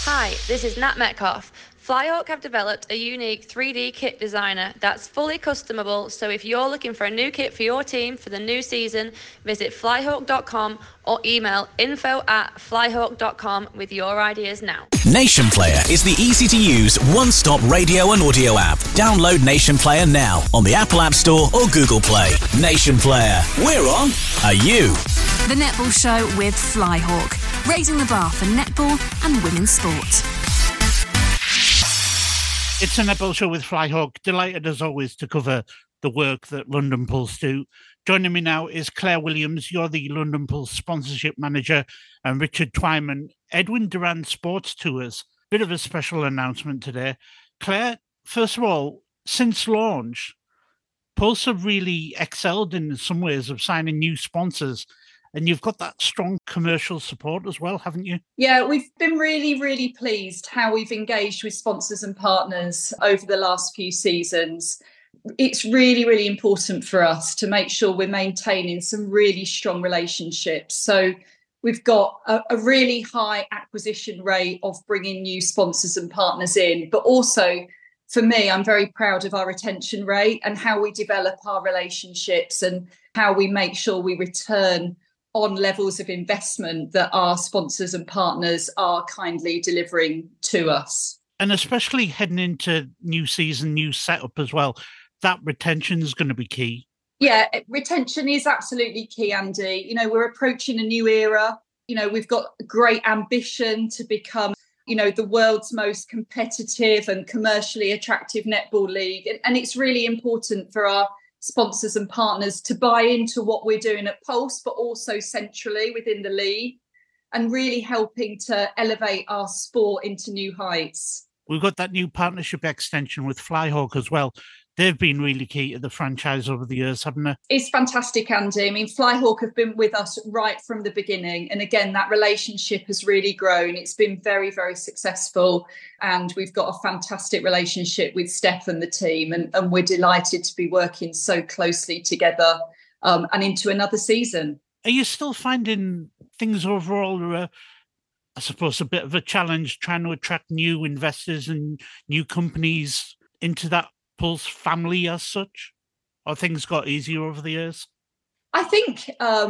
Hi, this is Nat Metcalf. Flyhawk have developed a unique 3D kit designer that's fully customable, so if you're looking for a new kit for your team for the new season, visit flyhawk.com or email info@flyhawk.com with your ideas now. Nation Player is the easy-to-use one-stop radio and audio app. Download Nation Player now on the Apple App Store or Google Play. Nation Player. We're on. Are you? The Netball Show with Flyhawk, raising the bar for netball and women's sport. It's a Netball Show with Flyhawk. Delighted as always to cover the work that London Pulse do. Joining me now is Claire Williams. You're the London Pulse sponsorship manager, and Richard Twyman, Edwin Durand Sports Tours. Bit of a special announcement today. Claire, first of all, since launch, Pulse have really excelled in some ways of signing new sponsors. And you've got that strong commercial support as well, haven't you? Yeah, we've been really, really pleased how we've engaged with sponsors and partners over the last few seasons. It's really, really important for us to make sure we're maintaining some really strong relationships. So we've got a really high acquisition rate of bringing new sponsors and partners in. But also, for me, I'm very proud of our retention rate and how we develop our relationships and how we make sure we return on levels of investment that our sponsors and partners are kindly delivering to us. And especially heading into new season, new setup as well, that retention is going to be key. Yeah, retention is absolutely key, Andy. You know, we're approaching a new era. You know, we've got great ambition to become, you know, the world's most competitive and commercially attractive netball league. And it's really important for our sponsors and partners to buy into what we're doing at Pulse, but also centrally within the league, and really helping to elevate our sport into new heights. We've got that new partnership extension with Flyhawk as well. They've been really key to the franchise over the years, haven't they? It's fantastic, Andy. I mean, Flyhawk have been with us right from the beginning. And again, that relationship has really grown. It's been very, very successful. And we've got a fantastic relationship with Steph and the team. And we're delighted to be working so closely together and into another season. Are you still finding things overall are, I suppose, a bit of a challenge trying to attract new investors and new companies into that Pulse family as such? Or things got easier over the years? I think,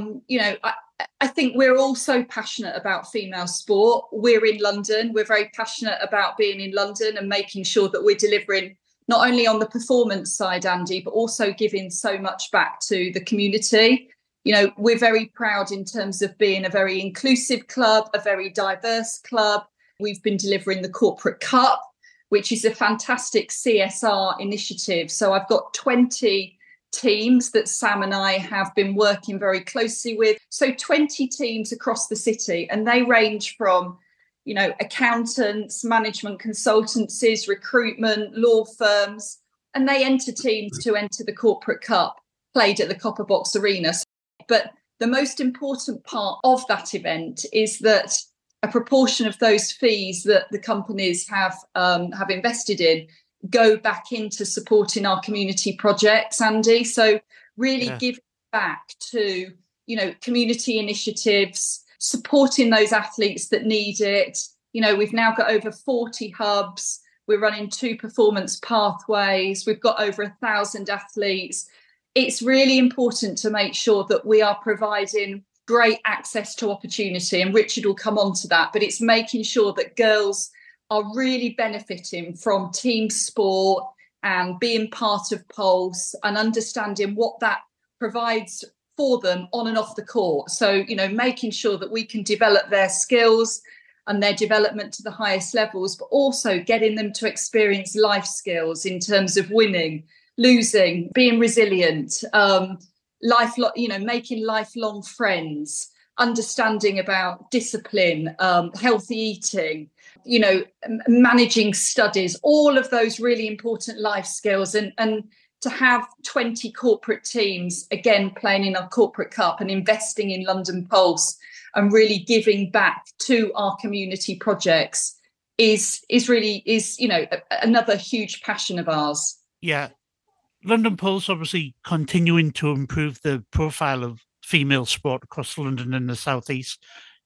I think we're all so passionate about female sport. We're in London. We're very passionate about being in London and making sure that we're delivering not only on the performance side, Andy, but also giving so much back to the community. You know, we're very proud in terms of being a very inclusive club, a very diverse club. We've been delivering the Corporate Cup, which is a fantastic CSR initiative. So I've got 20 teams that Sam and I have been working very closely with. So 20 teams across the city, and they range from, you know, accountants, management consultancies, recruitment, law firms, and they enter teams to enter the Corporate Cup, played at the Copper Box Arena. But the most important part of that event is that a proportion of those fees that the companies have invested in go back into supporting our community projects, Andy. So really give back to, you know, community initiatives, supporting those athletes that need it. You know, we've now got over 40 hubs. We're running 2 performance pathways. We've got over 1,000 athletes. It's really important to make sure that we are providing great access to opportunity, and Richard will come on to that, but it's making sure that girls are really benefiting from team sport and being part of Pulse and understanding what that provides for them on and off the court. So, you know, making sure that we can develop their skills and their development to the highest levels, but also getting them to experience life skills in terms of winning, losing, being resilient, making lifelong friends, understanding about discipline, healthy eating, you know, managing studies, all of those really important life skills. And to have 20 corporate teams, again, playing in our Corporate Cup and investing in London Pulse and really giving back to our community projects is really, you know, another huge passion of ours. Yeah. London Pulse obviously continuing to improve the profile of female sport across London and the South East.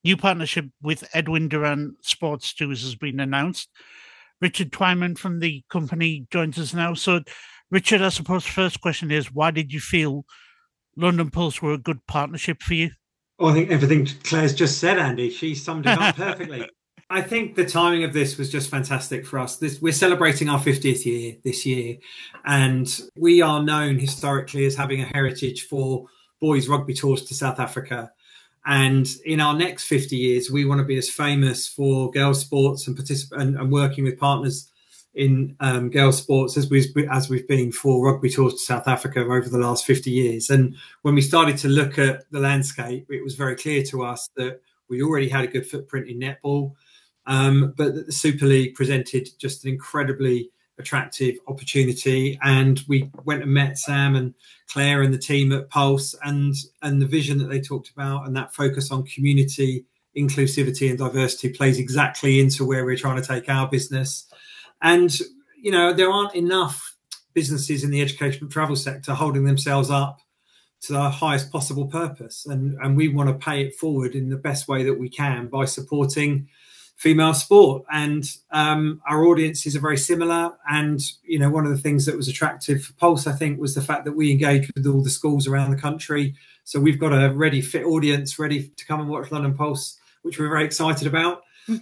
New partnership with Edwin Durand Sports Tours has been announced. Richard Twyman from the company joins us now. So, Richard, I suppose the first question is, why did you feel London Pulse were a good partnership for you? Oh, I think everything Claire's just said, Andy, she summed it up perfectly. I think the timing of this was just fantastic for us. We're celebrating our 50th year this year, and we are known historically as having a heritage for boys rugby tours to South Africa. And in our next 50 years, we want to be as famous for girls' sports and working with partners in girls' sports as we've been for rugby tours to South Africa over the last 50 years. And when we started to look at the landscape, it was very clear to us that we already had a good footprint in netball, but that the Super League presented just an incredibly attractive opportunity. And we went and met Sam and Claire and the team at Pulse, and the vision that they talked about and that focus on community, inclusivity and diversity plays exactly into where we're trying to take our business. And, you know, there aren't enough businesses in the educational travel sector holding themselves up to the highest possible purpose. And we want to pay it forward in the best way that we can by supporting female sport. And our audiences are very similar. And, you know, one of the things that was attractive for Pulse, I think, was the fact that we engage with all the schools around the country. So we've got a ready, fit audience ready to come and watch London Pulse, which we're very excited about.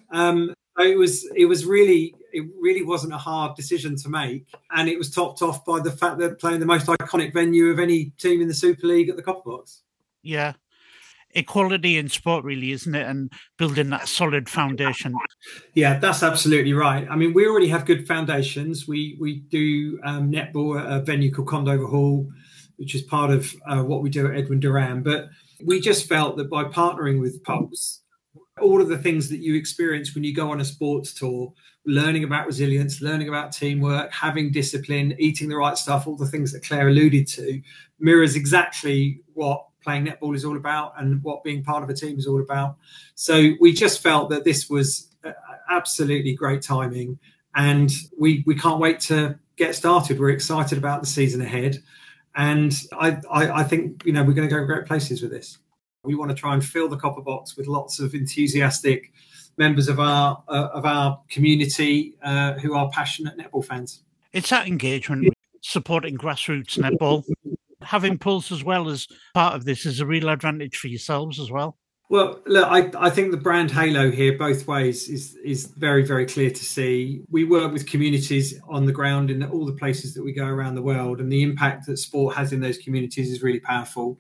It really wasn't a hard decision to make, and it was topped off by the fact that playing the most iconic venue of any team in the Super League at the Copper Box. Yeah, equality in sport, really, isn't it? And building that solid foundation. Yeah, that's absolutely right. I mean, we already have good foundations. We do netball at a venue called Condover Hall, which is part of what we do at Edwin Durand. But we just felt that by partnering with Pulse, all of the things that you experience when you go on a sports tour, learning about resilience, learning about teamwork, having discipline, eating the right stuff, all the things that Claire alluded to, mirrors exactly what playing netball is all about and what being part of a team is all about. So we just felt that this was absolutely great timing, and we can't wait to get started. We're excited about the season ahead, and I think, you know, we're going to go great places with this. We want to try and fill the Copper Box with lots of enthusiastic members of our community who are passionate netball fans. It's that engagement, supporting grassroots netball. Having Pulse as well as part of this is a real advantage for yourselves as well. Well, look, I think the brand halo here both ways is very, very clear to see. We work with communities on the ground in all the places that we go around the world, and the impact that sport has in those communities is really powerful.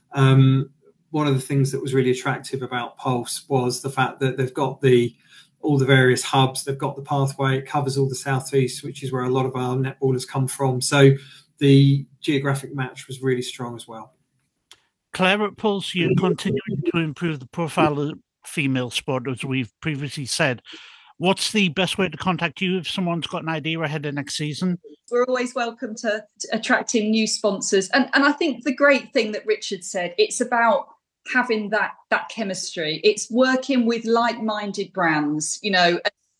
One of the things that was really attractive about Pulse was the fact that they've got all the various hubs. They've got the pathway. It covers all the southeast, which is where a lot of our netballers come from. So the geographic match was really strong as well. Claire, at Pulse, you're continuing to improve the profile of female sport, as we've previously said. What's the best way to contact you if someone's got an idea ahead of next season? We're always welcome to attracting new sponsors. And I think the great thing that Richard said, it's about having that chemistry. It's working with like-minded brands, you know,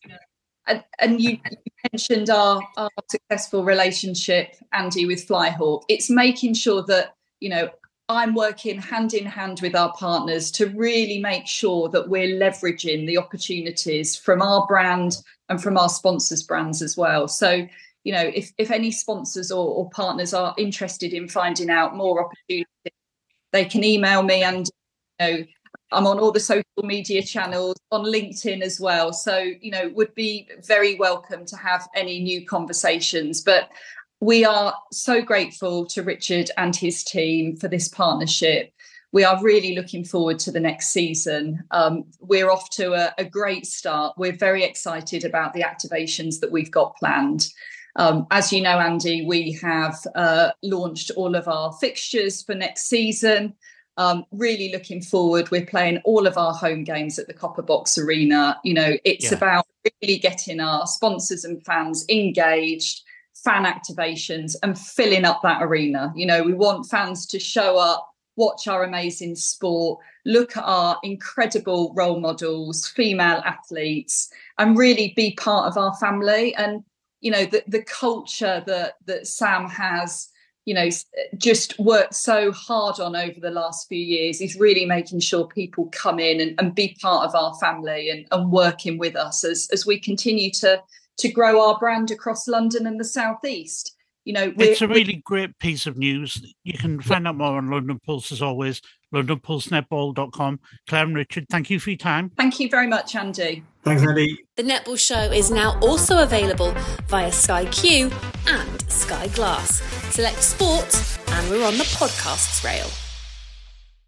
and you mentioned our successful relationship, Andy, with Flyhawk. It's making sure that, you know, I'm working hand in hand with our partners to really make sure that we're leveraging the opportunities from our brand and from our sponsors' brands as well. So, you know, if any sponsors or partners are interested in finding out more opportunities, they can email me, and, you know, I'm on all the social media channels, on LinkedIn as well. So, you know, would be very welcome to have any new conversations. But we are so grateful to Richard and his team for this partnership. We are really looking forward to the next season. We're off to a great start. We're very excited about the activations that we've got planned. As you know, Andy, we have launched all of our fixtures for next season. Really looking forward. We're playing all of our home games at the Copper Box Arena. You know, it's about really getting our sponsors and fans engaged, fan activations, and filling up that arena. You know, we want fans to show up, watch our amazing sport, look at our incredible role models, female athletes, and really be part of our family. And, you know, the culture that Sam has just worked so hard on over the last few years is really making sure people come in and be part of our family and working with us as we continue to grow our brand across London and the South East. It's a really great piece of news. You can find out more on London Pulse, as always, londonpulsenetball.com. Claire and Richard, thank you for your time. Thank you very much, Andy. Thanks, Andy. The Netball Show is now also available via Sky Q and Sky Glass. Select sport, and we're on the podcasts rail.